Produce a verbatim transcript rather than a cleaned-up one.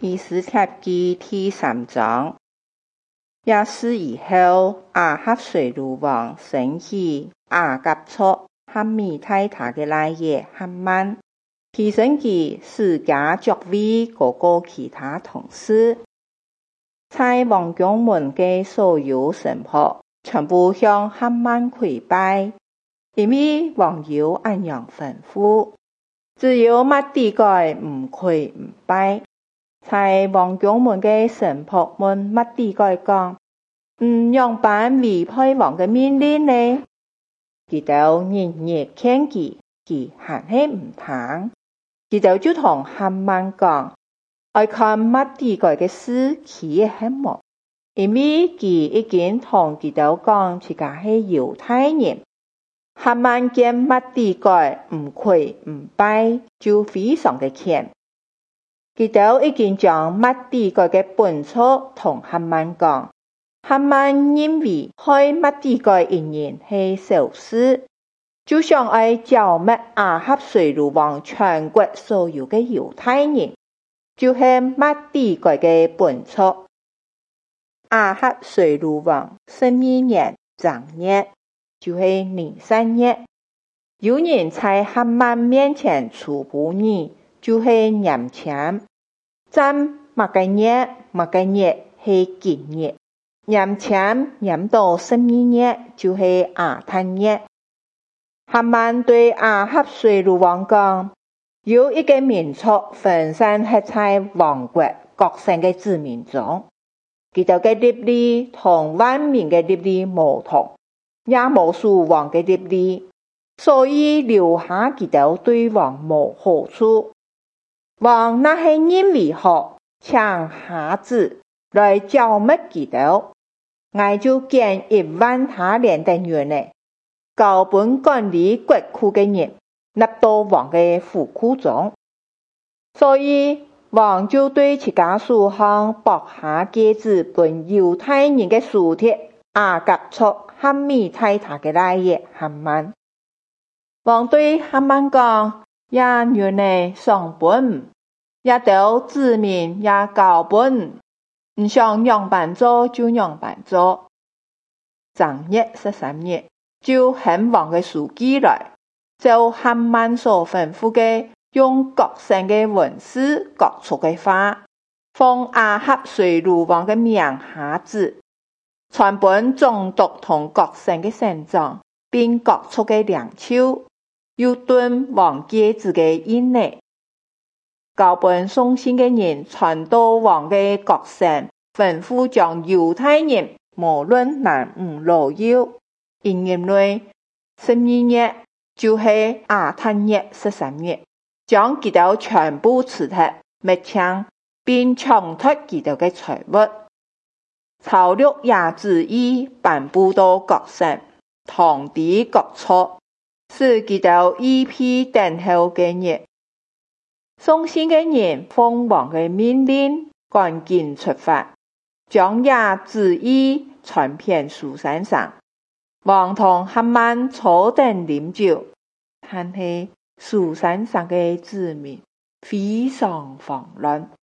以斯帖記第三章。也是以後，亞哈隨魯王生起亞甲錯和米太他的來爺哈曼，提升其世家爵位高過其他同事。在王宮門的所有臣僕全部向哈曼跪拜，因為王有按樣吩咐，只有末底改唔跪唔拜。在王宮門的臣僕問末底改講：唔樣辦違背王的命令呢？佢哋日日勸佢，佢還是唔聽。佢哋就同哈曼講：愛看末底改嘅事，佢也很忙，因為佢已經同佢哋講自家係猶太人。哈曼見末底改唔跪唔拜，就非常嘅氣。佢哋已經將末底改嘅本錯同哈曼講。哈曼認為害末底改一人係小事，就想愛剿滅亞哈隨魯王全國所有嘅猶太人，就係末底改嘅本錯。亞哈隨魯王十二年正月，就係尼散月，有人在哈曼面前出布爾，就係年前。占乜個月乜個月係吉月，年前年到十二月就係亞坦月。哈曼對亞哈隨魯王講：有一個民族分散喺在王國各省嘅子民中，佢哋嘅律例同萬民嘅律例無同，也無屬王嘅律例，所以留下佢哋對王無好處。王那係認為好，請瞎子來剿滅佢哋，我就建一萬他連的人呢，交本管理國庫的人，納到王的府庫中。所以王就對自家屬下博下戒指，本猶太人的屬鐵亞甲錯和米太他的來爺哈曼。王對哈曼講：也人呢上本，也到子民也交本，唔想樣辦做就樣辦做。正月十三日，就獻王的書記來，就哈曼所吩咐的，用各省的文士各族的話，奉亞哈隨魯王的名下旨，傳本總督同各省的省長，並各族的領袖，又敦王戒指的印呢。交本送信的人傳到王的各省，吩咐將猶太人無論男女老幼，一年內十二月就係亞坦月十三月，將佢哋全部辭退滅槍，並搶奪佢哋嘅財物。曹略也旨意頒布到各省，通知各族，使佢哋一批等候嘅日。送信嘅人奉王嘅命令，趕緊出發，將也旨意傳遍書珊上。王同哈曼坐等飲酒，但係書珊上嘅子民非常慌亂。